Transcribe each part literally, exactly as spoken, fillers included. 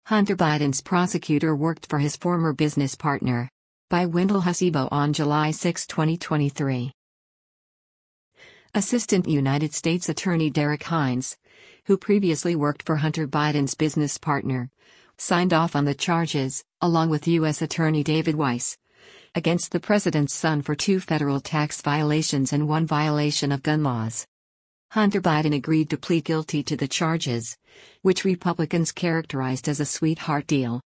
Hunter Biden's prosecutor worked for his former business partner. By Wendell Husebo on July sixth, twenty twenty-three. Assistant United States Attorney Derek Hines, who previously worked for Hunter Biden's business partner, signed off on the charges, along with U S Attorney David Weiss, against the president's son for two federal tax violations and one violation of gun laws. Hunter Biden agreed to plead guilty to the charges, which Republicans characterized as a sweetheart deal.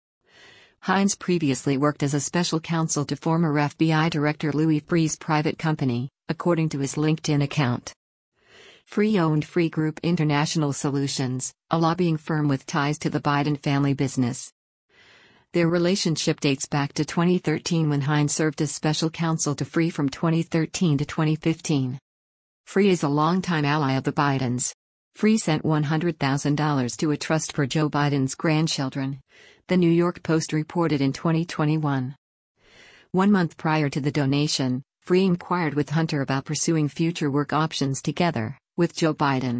Hines previously worked as a special counsel to former F B I Director Louis Freeh's private company, according to his LinkedIn account. Freeh owned Freeh Group International Solutions, a lobbying firm with ties to the Biden family business. Their relationship dates back to twenty thirteen when Hines served as special counsel to Freeh from twenty thirteen to twenty fifteen. Freeh is a longtime ally of the Bidens. Freeh sent one hundred thousand dollars to a trust for Joe Biden's grandchildren, the New York Post reported in twenty twenty-one. One month prior to the donation, Freeh inquired with Hunter about pursuing future work options together, with Joe Biden.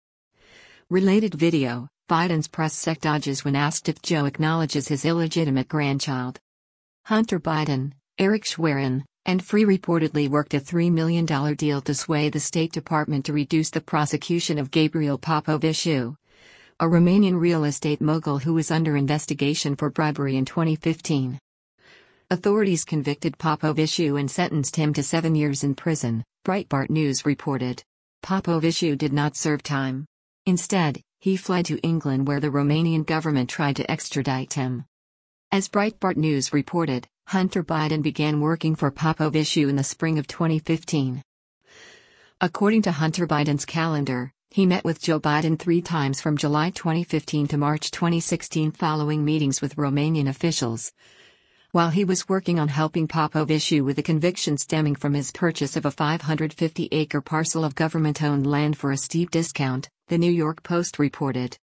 Related video: Biden's press sec dodges when asked if Joe acknowledges his illegitimate grandchild. Hunter Biden, Eric Schwerin, and Freeh reportedly worked a three million dollars deal to sway the State Department to reduce the prosecution of Gabriel Popovici, a Romanian real estate mogul who was under investigation for bribery in twenty fifteen. Authorities convicted Popovici and sentenced him to seven years in prison, Breitbart News reported. Popovici did not serve time. Instead, he fled to England where the Romanian government tried to extradite him. As Breitbart News reported, Hunter Biden began working for Popovici in the spring of twenty fifteen. According to Hunter Biden's calendar, he met with Joe Biden three times from July twenty fifteen to March twenty sixteen following meetings with Romanian officials. While he was working on helping Popovici with a conviction stemming from his purchase of a five hundred fifty acre parcel of government-owned land for a steep discount, the New York Post reported.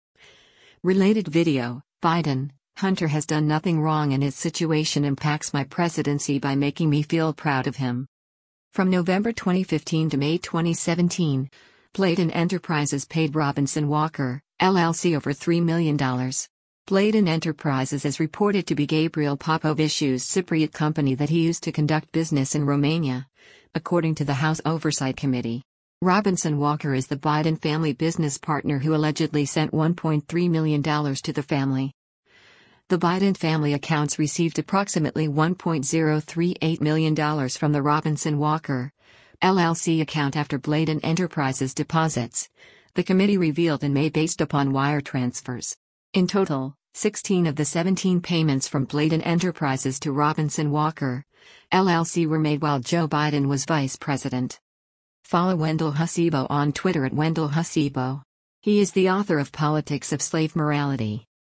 Related video: Biden, Hunter has done nothing wrong and his situation impacts my presidency by making me feel proud of him. From November twenty fifteen to May twenty seventeen, Bladen Enterprises paid Robinson Walker, L L C over three million dollars. Bladen Enterprises is reported to be Gabriel Popovici's Cypriot company that he used to conduct business in Romania, according to the House Oversight Committee. Robinson Walker is the Biden family business partner who allegedly sent one point three million dollars to the family. The Biden family accounts received approximately one point zero three eight million dollars from the Robinson Walker, L L C account after Bladen Enterprises deposits, the committee revealed in May based upon wire transfers. In total, sixteen of the seventeen payments from Bladen Enterprises to Robinson Walker, L L C were made while Joe Biden was vice president. Follow Wendell Husebo on Twitter at Wendell Husebo. He is the author of Politics of Slave Morality.